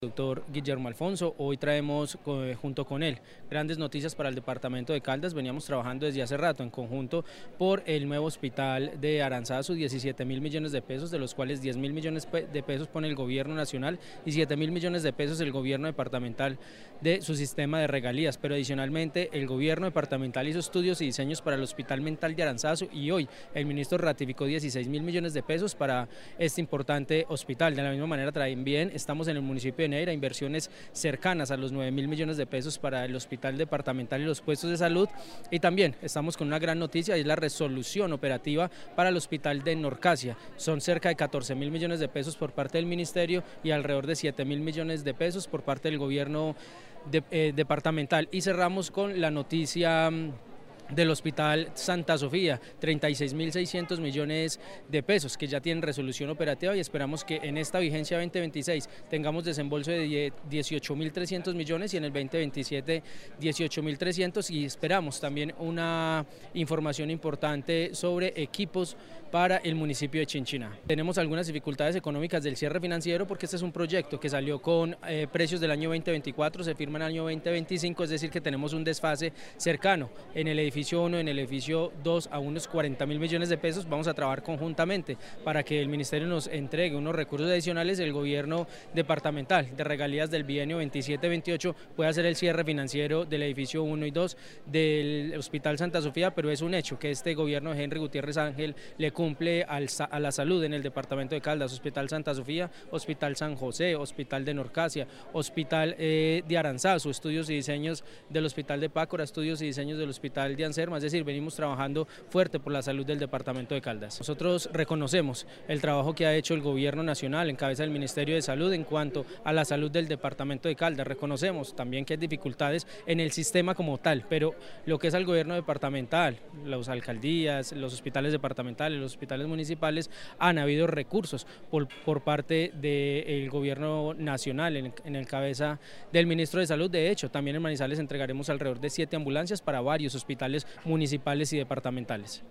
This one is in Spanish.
Doctor Guillermo Alfonso. Hoy traemos junto con él grandes noticias para el departamento de Caldas. Veníamos trabajando desde hace rato en conjunto por el nuevo hospital de Aranzazu, 17.000 millones de pesos, de los cuales 10.000 millones de pesos pone el gobierno nacional y 7.000 millones de pesos el gobierno departamental de su sistema de regalías. Pero adicionalmente el gobierno departamental hizo estudios y diseños para el hospital mental de Aranzazu y hoy el ministro ratificó 16.000 millones de pesos para este importante hospital. De la misma manera también estamos en el municipio de Neira, inversiones cercanas a los 9.000 millones de pesos para el hospital departamental y los puestos de salud, y también estamos con una gran noticia, y es la resolución operativa para el hospital de Norcasia. Son cerca de 14.000 millones de pesos por parte del ministerio y alrededor de 7.000 millones de pesos por parte del gobierno departamental. Y cerramos con la noticia del Hospital Santa Sofía, 36.600 millones de pesos que ya tienen resolución operativa, y esperamos que en esta vigencia 2026 tengamos desembolso de 18.300 millones y en el 2027 18.300, y esperamos también una información importante sobre equipos para el municipio de Chinchiná. Tenemos algunas dificultades económicas del cierre financiero porque este es un proyecto que salió con precios del año 2024, se firma en el año 2025, es decir que tenemos un desfase cercano en el edificio 1, en el edificio 2 a unos 40.000 millones de pesos. Vamos a trabajar conjuntamente para que el ministerio nos entregue unos recursos adicionales, el gobierno departamental de regalías del bienio 27-28 puede hacer el cierre financiero del edificio 1 y 2 del Hospital Santa Sofía, pero es un hecho que este gobierno de Henry Gutiérrez Ángel le cumple a la salud en el departamento de Caldas: Hospital Santa Sofía, Hospital San José, Hospital de Norcasia, Hospital de Aranzazu, estudios y diseños del Hospital de Pácora, estudios y diseños del Hospital de Anserma. Es decir, venimos trabajando fuerte por la salud del departamento de Caldas. Nosotros reconocemos el trabajo que ha hecho el gobierno nacional en cabeza del Ministerio de Salud en cuanto a la salud del departamento de Caldas. Reconocemos también que hay dificultades en el sistema como tal, pero lo que es el gobierno departamental, las alcaldías, los hospitales departamentales, los hospitales municipales, han habido recursos por parte del gobierno nacional en el cabeza del ministro de Salud. De hecho, también en Manizales entregaremos alrededor de 7 ambulancias para varios hospitales municipales y departamentales.